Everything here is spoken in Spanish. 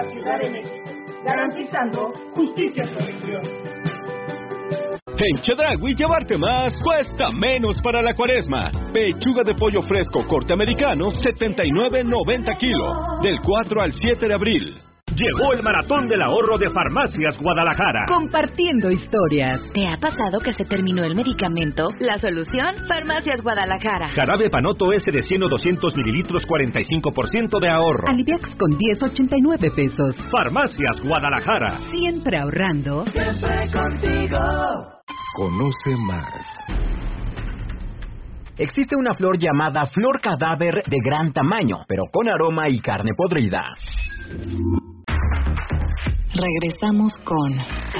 Ciudad de México, garantizando justicia y protección. En Chedraui llevarte más cuesta menos para la Cuaresma. Pechuga de pollo fresco corte americano, 79.90 kilo, del 4 al 7 de abril. Llegó el Maratón del Ahorro de Farmacias Guadalajara. Compartiendo historias. ¿Te ha pasado que se terminó el medicamento? La solución, Farmacias Guadalajara. Jarabe Panoto S de 100 o 200 mililitros, 45% de ahorro. Aliviax con 10, 89 pesos. Farmacias Guadalajara. Siempre ahorrando. Siempre contigo. Conoce más. Existe una flor llamada flor cadáver de gran tamaño, pero con aroma y carne podrida. Regresamos con